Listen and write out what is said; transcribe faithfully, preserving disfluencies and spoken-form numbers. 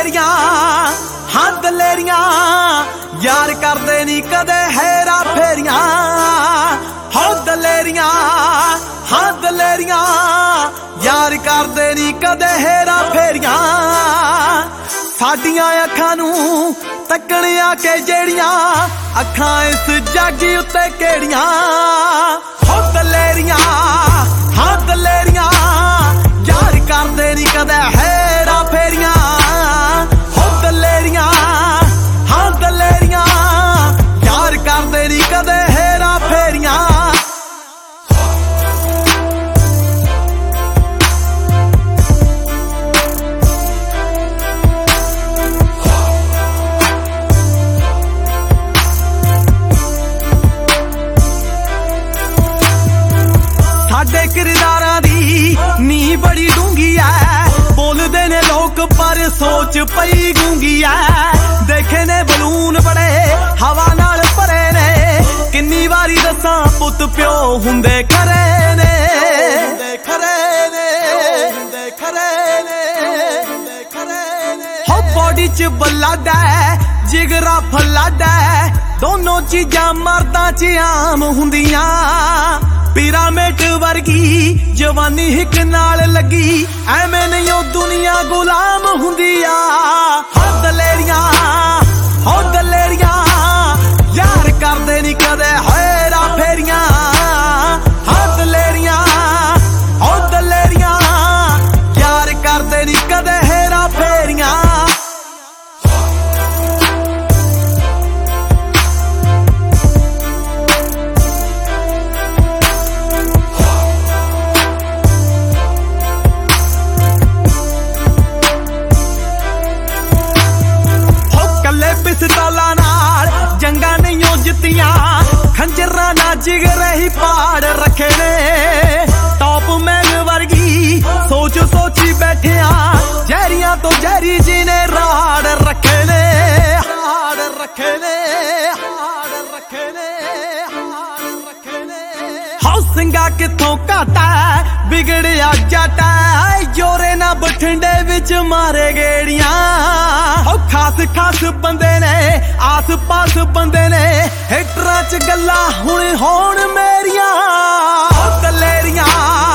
दलेरियां हाँ दलेरियां यार करदे नी कदे हेरा फेरियां हो दलेरियां हाँ दलेरियां यार करदे नी कदे हेरा फेरियां साडियां अखां नू तकण आके जेड़ियां अखां इस जग उत्ते केड़ियां हो दलेरियां हाँ दलेरियां यार करदे नी कदे हेरा फेरियां हो दलेरियां हाँ दलेरियां यार करदे नी कदे हेरा फेरियां साडे किरदारां दी नी बड़ी डूंगी है बोलदे ने लोग पर सोच पई गूंगी है देखे ने बलून बड़े हवा नाल भरे ने किन्नी वारी दसां पुत प्यो हुंदे खरे ने खरे ने खरे ने हो बॉडी च ब्लड है जिगरा फलड है दोनों चीजां मर्दां च आम हुंदियां पिरामिड वर्गी जवानी हिक नाल लगी एवें नहीं ओ दुनिया गुलाम हुंदिया हो दलेरियां हो दलेरियां यार करदे नी कदे हेरा फेरियां हो दलेरियां हो दलेरियां यार करदे नी कदे हेरा फेरियां पिस्तौलां नाल जंगा नहीं जित्तियां खंजरां ना जिगरे ही पाड़ रखे ने टॉप मैन वर्गी सोच सोची बैठिया जहरियां तो जहरी जी ने राड़ रखे ने हाड़ रखे ने हाड़ रखे ने हाड़ रखे ने हौसिंगा किथों घाटा बिगड़िया जाटा जोरे ना बठिंडे विच मारे गेड़ियां खास खास बंदे ने आस पास बंदे ने हिटरां च गल्लां हुण होण मेरियां दलेरियां